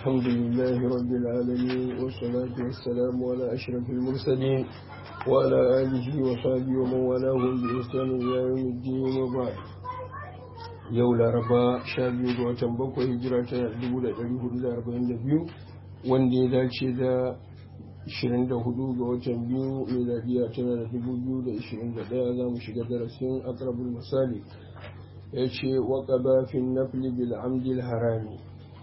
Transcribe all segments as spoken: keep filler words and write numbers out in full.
الحمد لله رب العالمين والصلاة والسلام على أشرف المرسلين وعلى آله وصحبه ومن والاهم بإحسان إلى يوم الدين وبعد. yau laraba sha biyu ga watan bakwai hijira ta dubu da ɗari hudu da arba'in da biyu wanda ya dace da ashirin da hudu ga watan biyu miladiya tana da dubu biyu da ashirin da ɗaya za mu shiga darasin akrabul misali ya ce waƙaba fi nafli bil amdil harami.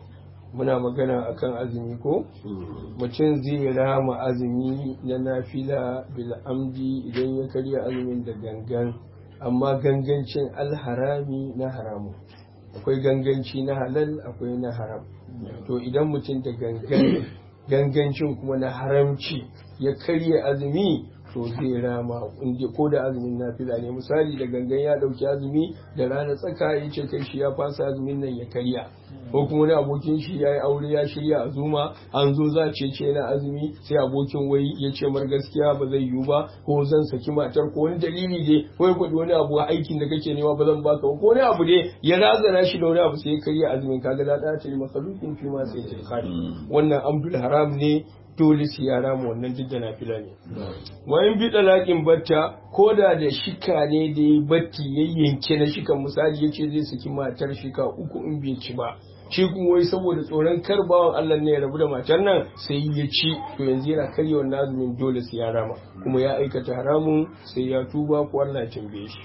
Muna magana akan azumi ko mutum zai rama azumi na nafila bil amdi idan ya karya azumin da gangan, amma gangancin alharami na haramu, akwai ganganci na halal akwai na haram. To idan mutum da gangan gangancin kuma na haramci ya karya azumi to zai rama inda ko da azumin nafila ne. Misali da gangan ya dauki azumi da rana tsaka ya ce kai shi ya fasa azumin nan ya karya, ko kuma wani abokin shi ya yi aure ya shirya azuma an zo za ce ce na azumi sai abokin wai ya ce mar gaskiya ba zai yiwu ba, ko zan saki matar ko wani dalili dai wai kwaɗi wani abu aikin da kake nema ba zan baka ba ko wani abu dai ya razana shi da wani abu sai ya karya azumin. Kaga da ta ce masalukin fi ma sai ce kare wannan amdul haram ne, dole su yara mu wannan duk da nafila ne. Wayan bi dalakin batta ko da da shika ne da ya batti ya yanke na shikan, misali ya ce zai saki matar shika uku in bai ci ba, shi kuma wai saboda tsoron kar bawan Allah ne ya rabu da matar nan sai ya ci, to yanzu yana karya wannan azumin dole su yara ma, kuma ya aikata haramun sai ya tuba ko Allah ya tambaye shi.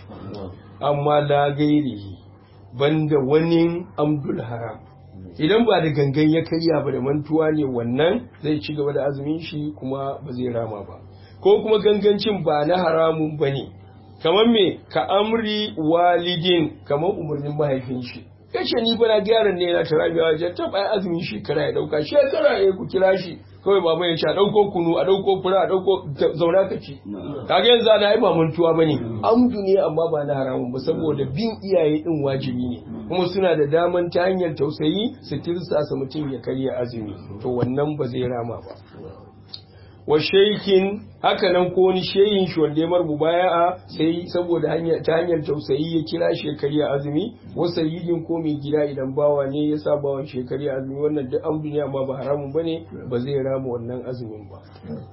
Amma la gairi banda wani amdul haram, idan ba da gangan ya karya ba da mantuwa ne, wannan zai ci gaba da azumin shi kuma ba zai rama ba. Ko kuma gangancin ba na haramun ba ne, kamar me ka amri walidin, kamar umarnin mahaifin shi yace ni bana gyaran ne na tarabiya wajen taɓa azumin shekara ya ɗauka shekara ya ku kira shi kawai baba ya ce a ɗauko kunu a ɗauko fura a ɗauko zauna ka ci. Kaga yanzu ana ai ba mantuwa bane, amdu ne amma ba na haramun ba, saboda bin iyaye din wajibi ne kuma suna da daman ta hanyar tausayi su tirsasa mutum ya karya azumi, to wannan ba zai rama ba. Wa shaikin haka nan ko wani shehin shi wanda ya marbu baya sai saboda hanya ta hanyar tausayi ya kira shi ya karya azumi, wa sayyidin ko mai gida idan bawa ne ya sa bawan shi ya karya azumi, wannan duk amdu ne amma ba haramun bane, ba zai rama wannan azumin ba.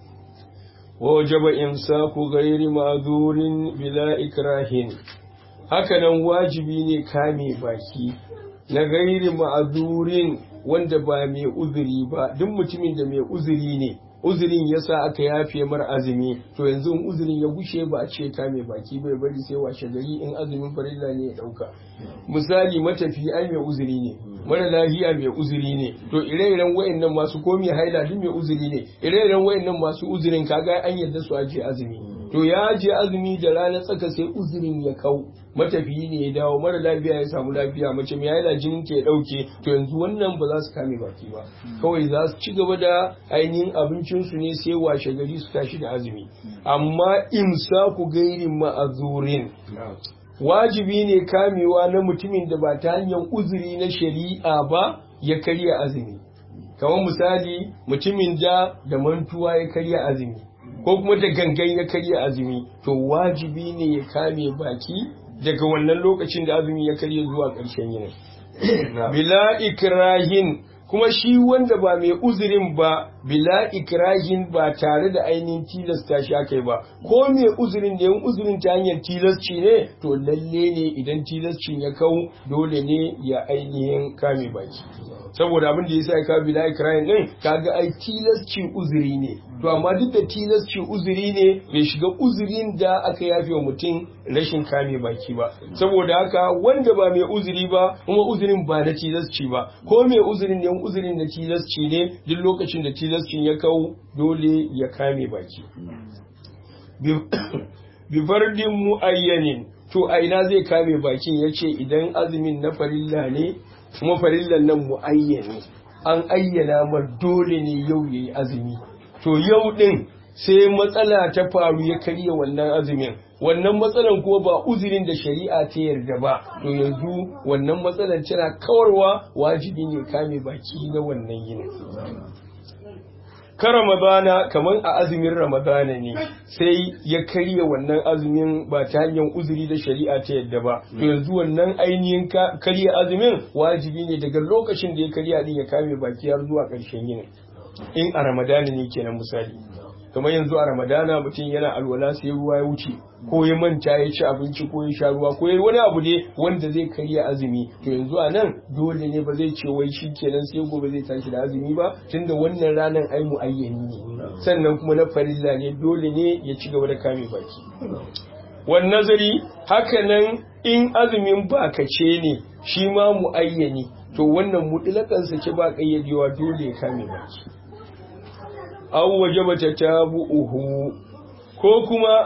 Wa wajaba imsaku ghairi ma'zurin bila ikrahin, haka nan wajibi ne kame baki na ghairi ma'zurin wanda ba mai uzuri ba. Duk mutumin da mai uzuri ne, uzurin yasa aka yafe mar azumi, to yanzu in uzurin ya gushe ba a ce kame baki bai bari sai washe gari in azumin farilla ne ya dauka. Misali matafi ai mai uzuri ne, mara lafiya mai uzuri ne, to ire-iren wayannan masu komi haila duk mai uzuri ne, ire-iren wayannan masu uzurin kaga an yarda su aje azumi. To ya je azumi da rana tsaka sai uzurin ya kau, matafiyi ne ya dawo, mara lafiya ya samu lafiya, mace mai haila jinin ta ya dauke, to yanzu wannan ba za su kame baki ba, kawai za su ci gaba da ainihin abincinsu ne sai washe gari su tashi da azumi. Amma imsaku gairin ma'azurin, wajibi ne kamewa na mutumin da ba ta hanyar uzuri na shari'a ba ya karya azumi. Kamar misali mutumin da da mantuwa ya karya azumi, ko kuma da gangan ya karya azumi, to wajibi ne ya kame baki daga wannan lokacin da azumi ya karya zuwa ƙarshen yinin. Bila ikrahin, kuma shi wanda ba mai uzurin ba, bila ikrahin ba tare da ainihin tilasta shi aka yi ba, ko mai uzurin da yin uzurin ta hanyar tilasci ne, to lalle ne idan tilascin ya kau dole ne ya ainihin kame baki. Saboda abin da ya sa ya kawo bila ikrahin din, kaga ai tilasci uzuri ne, to amma duk da tilasci uzuri ne bai shiga uzurin da aka yafe wa mutum rashin kame baki ba. Saboda haka wanda ba mai uzuri ba kuma uzurin ba na tilasci ba, ko mai uzurin ne uzurin na tilasci ne, duk lokacin da tilascin ya kawo dole ya kame baki. Bi fardin muayyanin, to a ina zai kame bakin? Yace idan azumin na farilla ne kuma farillan nan muayyani, an ayyana mar dole ne yau yayi azumi, to yau din sai matsala ta faru ya karya wannan azumin, wannan matsalan kuma ba uzurin da shari'a ta yarda ba, to yanzu wannan matsalan tana kawarwa, wajibi ne kame baki na wannan yinin. ka ramadana kaman a azumin ramadana ne sai ya karya wannan azumin ba ta hanyar uzuri da shari'a ta yadda ba to yanzu wannan ainihin karya azumin wajibi ne daga lokacin da ya karya din ya kame baki har zuwa ƙarshen yinin in a ramadana ne kenan misali kamar yanzu a ramadana mutum yana alwala sai ruwa ya wuce ko ya manta ya ci abinci ko ya sha ruwa ko ya wani abu ne wanda zai karya azumi to yanzu a nan dole ne ba zai ce wai shi kenan sai gobe zai tashi da azumi ba tunda wannan ranar ai muayyani ne sannan kuma na farilla ne dole ne ya ci gaba da kame baki wan nazari haka nan in azumin bakace ne shi ma muayyani to wannan mutlakan sake ba kayyadewa dole ya kame baki aw wajaba tatabu'uhu ko kuma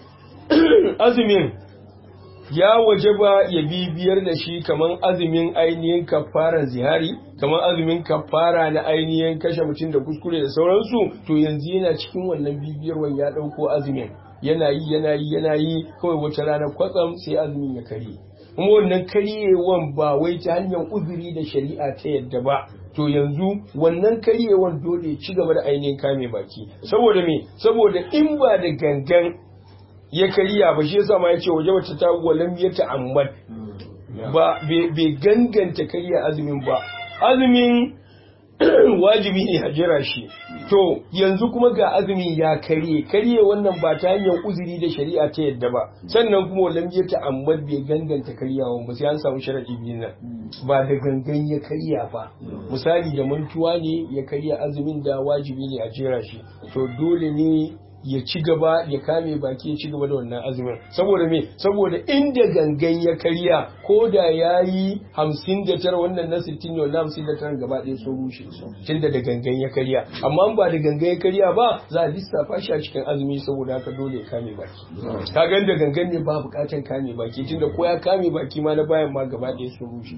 azumin ya wajaba ya bibiyar da shi kaman azumin ainihin kafara zihari kaman azumin kafara na ainihin kashe mutum da kuskure da sauransu to yanzu yana cikin wannan bibiyarwan ya dauko azumin yana yi yana yi yana yi kawai wata rana kwatsam sai azumin ya kare kuma wannan karyewan ba wai ta hanyar uzuri da shari'a ta yadda ba to yanzu wannan karyewan dole ya ci gaba da ainihin kame baki saboda me saboda in ba da gangan ya karya ba shi yasa ma yace waje wacce ta walam ya ta'ammad ba bai ganganta karya azumin ba azumin wajibi ne a jira shi to yanzu kuma ga azumin ya karye karye wannan ba ta hanyar uzuri da shari'a ta yadda ba sannan kuma walam ya ta'ammad bai ganganta karyawan ba sai an samu sharadi biyu nan ba da gangan ya karya ba misali da mantuwa ne ya karya azumin da wajibi ne a jira shi to dole ne ya ci gaba ya kame baki ya ci gaba da wannan azumin saboda me saboda inda gangan ya karya ko da ya yi hamsin da tara wannan na sittin ne wannan hamsin da tara gaba ɗaya sun rushe tunda da gangan ya karya amma ba da gangan ya karya ba za a lissafa shi a cikin azumi saboda haka dole ya kame baki ka gan da gangan ne ba bukatan kame baki tunda ko ya kame baki ma na bayan ma gaba ɗaya sun rushe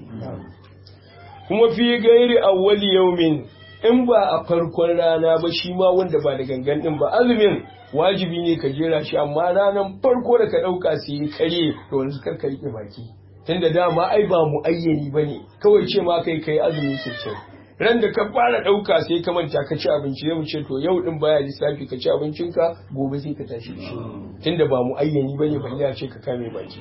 kuma fi gairi awwali yaumin in ba a farkon rana ba shi ma wanda ba da gangan din ba azumin wajibi ne ka jera shi amma ranar farko da ka ɗauka su yi kare to wani su karka riƙe baki tunda dama ai ba mu ayyani ba ne kawai ce ma kai kai azumi sittin ran da ka fara ɗauka sai ka manta ka ci abinci zai mu ce to yau din baya lissafi ka ci abincinka gobe sai ka tashi da shi tunda ba mu ayyani ba ne balle a ce ka kame baki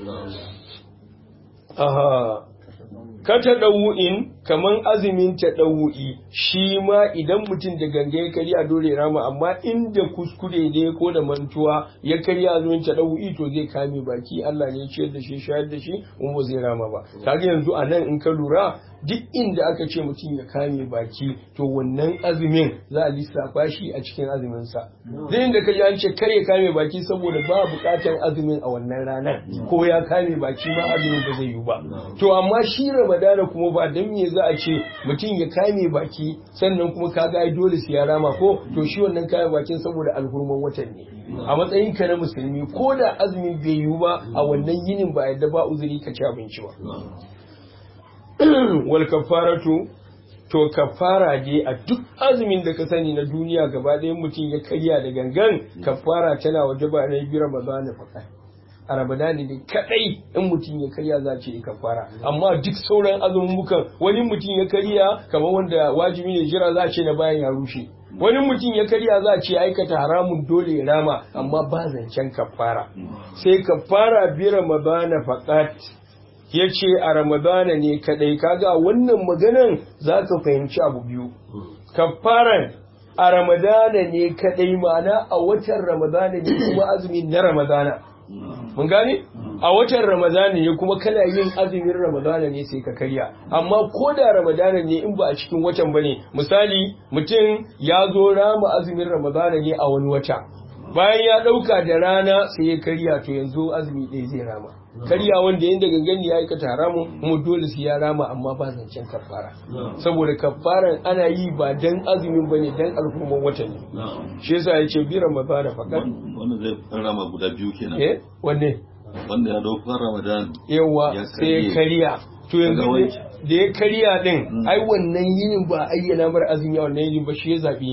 aha ka ta ɗau'in kaman azumin ta ɗau'i shi ma idan mutum da ganga ya karya dole rama amma inda kuskure ne ko da mantuwa ya karya azumin ta ɗau'i to zai kame baki Allah ne ya ciyar da shi shayar da shi in ba zai rama ba kaga yanzu a nan in ka lura duk inda aka ce mutum ya kame baki to wannan azumin za a lissafa shi a cikin azumin sa duk inda ka ji an ce kar ya kame baki saboda ba buƙatar azumin a wannan ranar ko ya kame baki ma azumin ba zai yi ba to amma shi Ramadana kuma ba dan me za a ce mutum ya kame baki sannan kuma kaga ai dole su ya rama ko to shi wannan kame bakin saboda alhurman watan ne a matsayin ka na musulmi ko da azumin bai yiwu ba a wannan yinin ba yadda ba uzuri ka ci abinci ba wal kafaratu to kafara je a duk azumin da ka sani na duniya gaba ɗaya mutum ya karya da gangan kafara tana wajaba na bi Ramadana fakat a Ramadani ne kadai in mutum ya karya za ce kafara amma duk sauran azumumukan wani mutum ya karya kamar wanda wajibi ne jira za ce na bayan ya rushe wani mutum ya karya za ce aikata haramun dole ya rama amma ba zancen kafara sai kafara bi Ramadana fakat ya ce a Ramadana ne kadai kaga wannan maganan za ka fahimci abu biyu kafaran a Ramadana ne kadai ma'ana a watan Ramadana ne kuma azumin na Ramadana mun gane a watan Ramadana ne kuma kana yin azumin Ramadana ne sai ka karya amma ko da Ramadana ne in ba a cikin watan bane misali mutum ya zo rama azumin Ramadana ne a wani wata bayan ya dauka da rana sai ya karya to yanzu azumi ɗaya zai rama karya wanda yanda gangan ya aikata haramun mu dole su ya rama amma ba zancen kafara saboda kafaran ana yi ba dan azumin bane dan al'umman watan ne shi yasa yace bi Ramadana fakat wannan zai rama guda biyu kenan eh wanne wanda ya dauka Ramadan yawa sai karya to yanzu da ya karya din ai wannan yinin ba ayyana mar azumi a wannan yinin ba shi ya zabi ne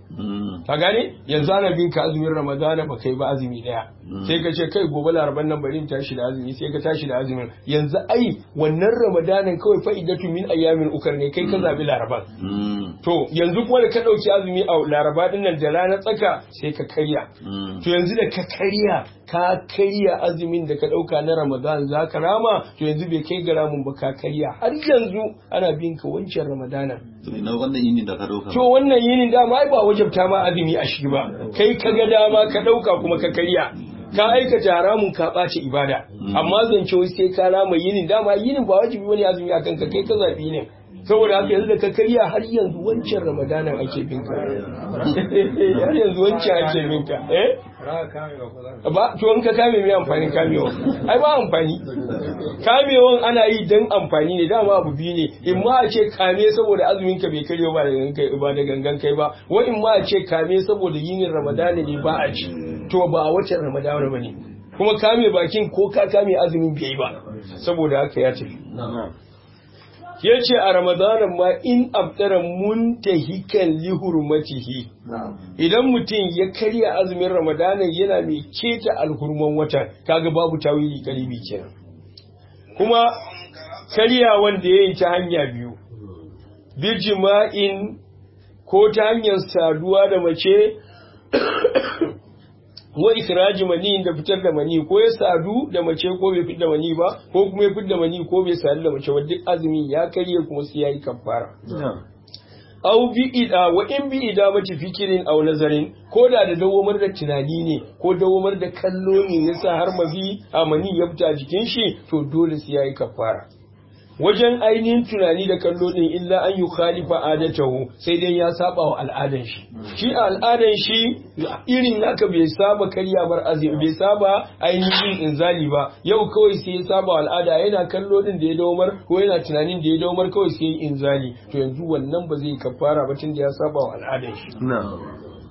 ka gane yanzu ana bin ka azumin ramadana ba kai ba azumi daya sai ka ce kai gobe laraban nan bari in tashi da azumi sai ka tashi da azumin yanzu ai wannan ramadanan kawai fa'idatu min ayyamin ukar ne kai ka zabi laraban to yanzu kuma da ka dauki azumi a laraba din nan da rana tsaka sai ka karya to yanzu da ka karya ka karya azumin da ka dauka na ramadan za ka rama to yanzu bai kai ga ramun ba ka karya har yanzu ana bin ka wancan ramadana to ina wannan yini da ka dauka to wannan yini dama ai ba wajabta ma azumi a shi ba kai ka ga dama ka dauka kuma ka karya ka aikata haramun ka ɓace ibada amma zance wai sai ka rama yinin dama yinin ba wajibi wani azumi akan ka kai ka zabi ne saboda haka yanzu da ka karya har yanzu wancan ramadanan ake binka har yanzu wancan ake binka eh ba to in ka kame mai amfanin kamewa ai ba amfani kamewan ana yi dan amfani ne dama abu biyu ne in ma a ce kame saboda azumin ka bai karyo ba da gangan kai ba da gangan kai ba wa in ma a ce kame saboda yinin ramadana ne ba a ci to ba a watan ramadana ba ne kuma kame bakin ko ka kame azumin bai ba saboda haka ya tafi ya ce a ramadanan ma in abdara muntahikan li hurmatihi idan mutum ya karya azumin ramadanan yana mai keta alhurman wata kaga babu tawili karibi kenan kuma karya wanda ya yi ta hanya biyu bi jima'in ko ta hanyar saduwa da mace wa ikraji mani da fitar da mani ko ya sadu da mace ko bai fitar da mani ba ko kuma ya fitar da mani ko bai sadu da mace ba duk azumi ya karye kuma sai yayi kafara au bi ida wa in bi ida mace fikirin au nazarin ko da da dawamar da tunani ne ko dawamar da kallo ne yasa har mafi amani ya fita jikin shi to dole sai yayi kafara wajen ainihin tunani da kallo din illa an yi khalifa adatahu sai dai ya saba wa al'adan shi shi a al'adan shi irin haka bai saba karya bar azumi bai saba ainihin inzali ba yau kawai sai ya saba wa al'ada yana kallo din da ya daumar ko yana tunanin da ya daumar kawai sai ya inzali to yanzu wannan ba zai kafara ba tun da ya saba wa al'adan shi na'am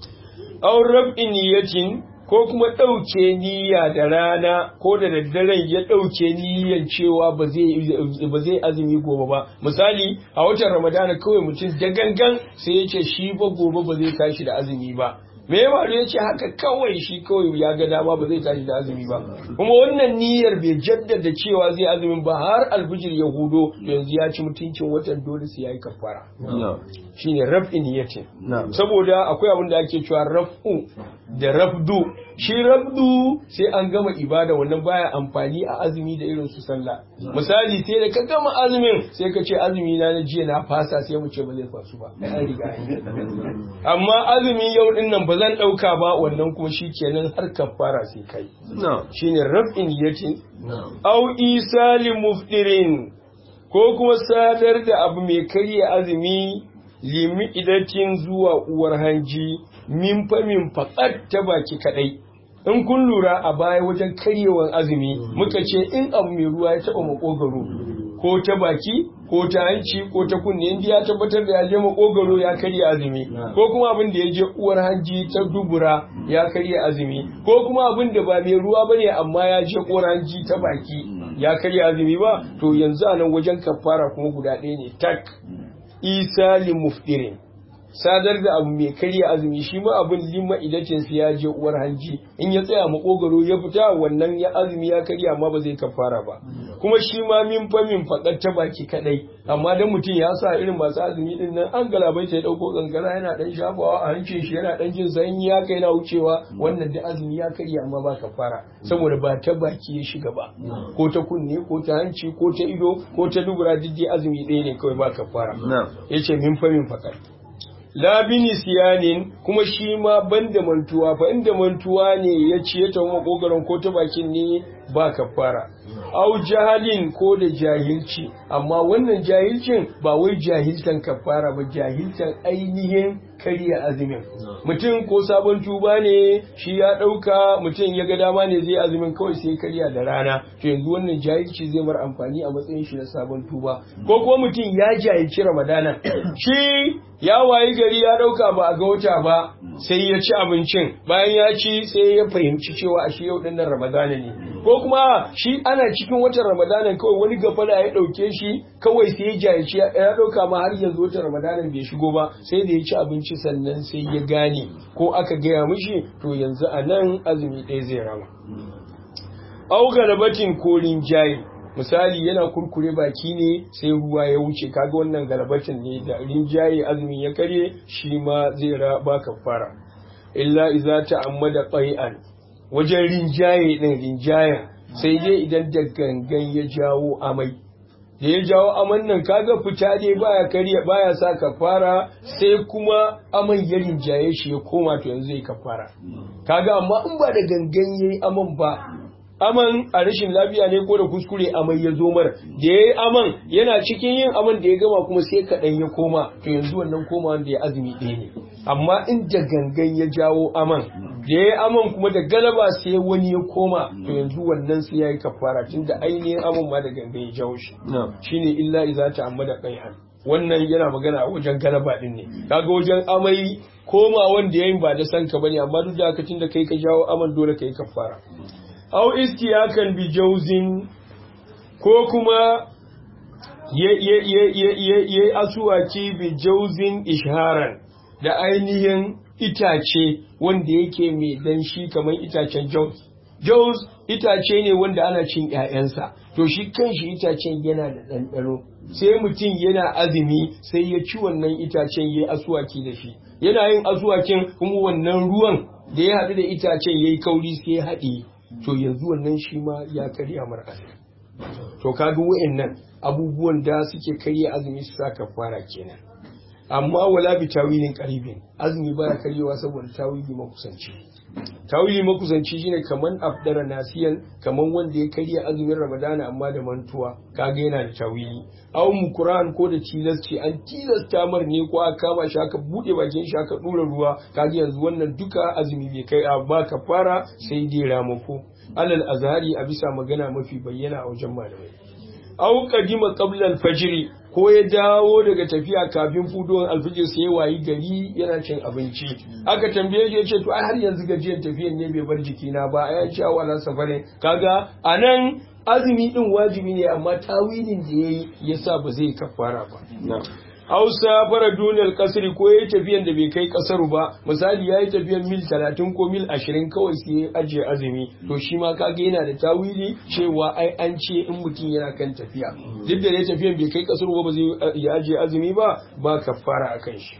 aw rab'in niyatin ko kuma ɗauke niyya da rana ko da daddaren ya ɗauke niyyan cewa ba zai azumi gobe ba misali a watan ramadana kawai mutum da gangan sai ya ce shi ba gobe ba zai tashi da azumi ba me ya faru ya ce haka kawai shi kawai ya ga dama ba zai tashi da azumi ba kuma wannan niyyar bai jaddada cewa zai azumin ba har alfijir ya hudo yanzu ya ci mutuncin watan dole sai ya yi kafara shine raf'in niyyatin saboda akwai abin da ake cewa raf'u da rafdu shi rafdu sai an gama ibada wannan baya amfani a azumi da irin su sallah misali sai da ka gama azumin sai ka ce azumi na na jiya na fasa sai mu ce ba zai fasu ba an riga amma azumi yau din nan ba zan dauka ba wannan kuma shikenan har kafara sai kai shine raf'in niyyatin au isali muftirin ko kuma sadar da abu mai karya azumi limi idatin zuwa uwar hanji min famin faƙat ta baki kaɗai in kun lura a baya wajen karyewan azumi muka ce in abu mai ruwa ya taɓa makogaro ko ta baki ko ta hanci ko ta kunne inda ya tabbatar da ya je makogaro ya karya azumi ko kuma abin da ya je uwar hanji ta dubura ya karya azumi ko kuma abin da ba mai ruwa bane amma ya je uwar hanji ta baki ya karya azumi ba to yanzu a nan wajen kafara kuma guda ɗaya ne tak isa li muftirin sadar da abu mai karya azumi shi ma abin limma idatin sa ya je uwar hanji in ya tsaya makogaro ya fita wannan ya azumi ya karya amma ba zai kafara ba kuma shi ma min fa min fakar ta baki kadai amma dan mutum ya sa irin masu azumi din nan an galabai ta dauko kankara yana dan shafawa a hancin shi yana dan jin sanyi ya kai na wucewa wannan da azumi ya karya amma ba kafara saboda ba ta baki ya shiga ba ko ta kunne ko ta hanci ko ta ido ko ta dubura diddi azumi ɗaya ne kawai ba kafara yace min fa min fakar la bini siyanin kuma shi ma banda mantuwa fa inda mantuwa ne ya ciye ta makogaron ko ta bakin ne ba kafara au jahalin ko da jahilci amma wannan jahilcin ba wai jahiltan kafara ba jahiltan ainihin karya azumin mutum ko sabon tuba ne shi ya dauka mutum ya ga dama ne zai azumin kawai sai karya da rana to yanzu wannan jahilci zai mar amfani a matsayin shi na sabon tuba ko kuma mutum ya jahilci ramadana shi ya wayi gari ya dauka ba a ga wata ba sai ya ci abincin bayan ya ci sai ya fahimci cewa a shi yau din nan ramadana ne ko kuma shi ana cikin watan ramadana kawai wani gafala ya dauke shi kawai sai ya jahilci ya dauka ma har yanzu watan ramadana bai shigo ba sai da ya ci abinci abinci sannan sai ya gane ko aka gaya mishi to yanzu a nan azumi ɗaya zai rama. Au galabatin ko rinjaye misali yana kurkure baki ne sai ruwa ya wuce kaga wannan galabatin ne da rinjaye azumin ya karye shi ma zai ba kafara illa iza ta'ammada qai'an wajen rinjaye din rinjayen sai dai idan da gangan ya jawo amai da ya jawo aman nan kaga fita dai baya karya baya sa kafara sai kuma aman ya rinjaye shi ya koma to yanzu zai kafara kaga amma in ba da gangan yayi aman ba aman a rashin lafiya ne ko da kuskure amai ya zo mara da ya yi aman yana cikin yin aman da ya gama kuma sai kaɗan ya koma to yanzu wannan koma wanda ya azumi ɗaya ne amma in da gangan ya jawo aman da ya yi aman kuma da galaba sai wani ya koma to yanzu wannan sai ya yi kafara tun da ainihin aman ma da gangan ya jawo shi shine illa iza ta amma da qai'an wannan yana magana a wajen galaba din ne kaga wajen amai koma wanda yayin ba da sanka bane amma duk da haka tun da kai ka jawo aman dole kai kafara au istiyakan bi jauzin ko kuma ya asuwaki bi jauzin isharan da ainihin itace wanda yake mai danshi kamar itacen jauz jauz itace ne wanda ana cin ƴaƴansa to shi kanshi itacen yana da ɗanɗano sai mutum yana azumi sai ya ci wannan itacen ya yi asuwaki da shi yana yin asuwakin kuma wannan ruwan da ya haɗu da itacen ya yi kauri sai ya haɗe to yanzu wannan shi ma ya karya mar azumi to kaga wa'annan abubuwan da suke karya azumi su saka fara kenan amma wala bi tawilin qaribin azumi baya karyewa saboda tawili makusanci tawili makusanci shine kaman afdara nasiyan kaman wanda ya karya azumin ramadana amma da mantuwa kaga yana da tawili aw mukuran ko da tilasci an tilasta mar ne ko aka kama shi aka bude bakin shi aka dura ruwa kaga yanzu wannan duka azumi bai kai a ba kafara sai dai ramako alal azhari a bisa magana mafi bayyana a wajen malamai aw qadima qabla al-fajr ko ya dawo daga tafiya kafin fudowar alfijir sai wayi gari yana cin abinci aka tambaye shi yace to ai har yanzu gajiyar tafiyan ne bai bar jikina ba ai ce wala safare kaga anan azumi din wajibi ne amma tawilin da yayi yasa ba zai kafara ba Hausa fara duniyar kasri ko yayi tafiyan da bai kai kasaru ba misali yayi tafiyan mil talatin ko mil ashirin kawai sai ya ajiye azumi to shi ma kaga yana da tawili cewa ai an ce in mutum yana kan tafiya duk da ya tafiyan bai kai kasaru ba zai ya ajiye azumi ba ba kafara akan shi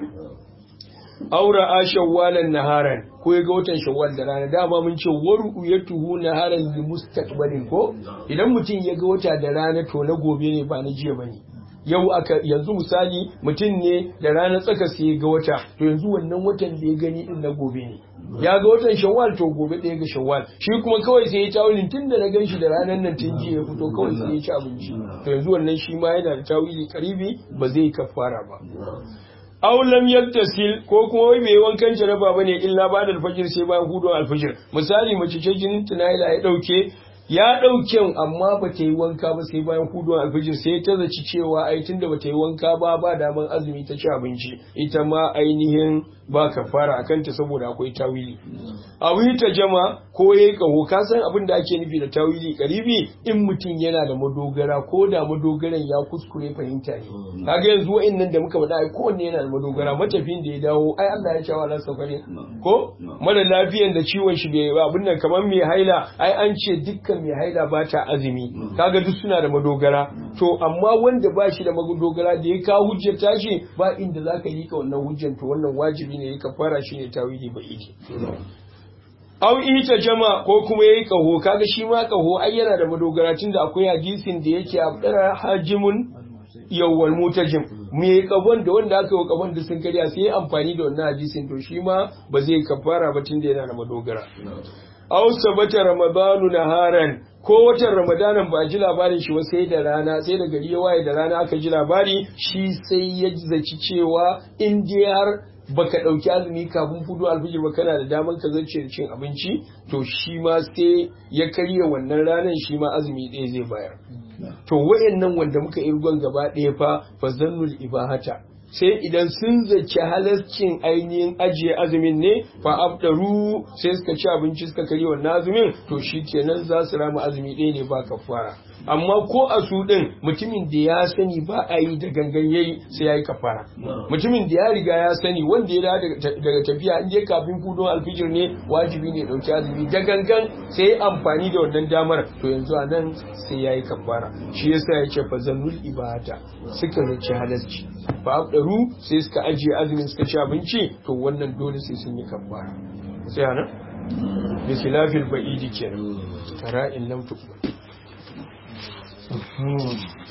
aura a shawwalan naharan ko ya ga watan shawwal da rana dama mun ce waru ya tuhu naharan li mustaqbalin ko idan mutum ya ga wata da rana to na gobe ne ba na jiya bane yau aka yanzu misali mutum ne da ranar tsaka sai ga wata to yanzu wannan watan da ya gani din na gobe ne ya ga watan shawwal to gobe ɗaya ga shawwal shi kuma kawai sai ya tawilin tun da na gan shi da ranar nan tun jiya ya fito kawai sai ya ci abinci to yanzu wannan shi ma yana da tawili karibi ba zai kafara ba aw lam yaktasil ko kuma wai bai wankan jaraba bane illa ba da alfajir sai bayan hudun alfajir misali mace ce jinin tunaila ya dauke ya ɗauke amma ba ta yi wanka ba sai bayan huduwar alfijir sai ta zaci cewa ai tunda ba ta yi wanka ba ba daman azumi ta ci abinci ita ma ainihin ba ka fara a kanta saboda akwai tawili a ta jama ko ya yi kaho ka san abin da ake nufi da tawili karibi in mutum yana da madogara ko da madogaran ya kuskure fahimta ne kaga yanzu wa'annan da muka faɗa ai kowanne yana da madogara matafin da ya dawo ai Allah ya cewa la safari ko mara lafiyan da ciwon shi bai abin nan kamar mai haila ai an ce dukkan mai haila ba ta azumi kaga duk suna da madogara to amma wanda ba shi da madogara da ya kawo hujjar tashi ba inda zaka yi ka wannan hujjar to wannan wajibi ne ya kafara shi ne tawili ba iji aw ita jama ko kuma yayi kaho kaga shi ma kaho ai yana da madogara tunda akwai hadisin da yake abdara hajimun yawwal mutajim me kabon da wanda aka yi kabon da sun kariya sai amfani da wannan hadisin to shi ma ba zai kafara ba tunda yana da madogara aw sabata ramadanu naharan ko watan ramadanan ba ji labarin shi ba sai da rana sai da gari ya waye da rana aka ji labari shi sai ya zaci cewa in dai har baka dauki azumi kafin fudu alfijir ba kana da daman ka zance da cin abinci to shi ma sai ya karya wannan ranan shi ma azumi ɗaya zai bayar to wayannan wanda muka irgon gaba ɗaya fa fa zannul ibahata sai idan sun zaci halascin ainihin ajiye azumin ne fa abdaru sai suka ci abinci suka kari wannan azumin to shi kenan za su rama azumi ɗaya ne ba kafara amma ko a su ɗin mutumin da ya sani ba a yi da gangan yayi sai ya yi kafara mutumin da ya riga ya sani wanda ya daga tafiya in je kafin fudon alfijir ne wajibi ne ɗauki azumi da gangan sai amfani da wannan damar to yanzu a nan sai ya yi kafara shi yasa ya ce fa zannul ibada suka zaci halasci fa abdaru sai suka ajiye azumin suka ci abinci to wannan dole sai sun yi kafara sai ana bi khilafil ba'idi kenan tara in lam tuqbal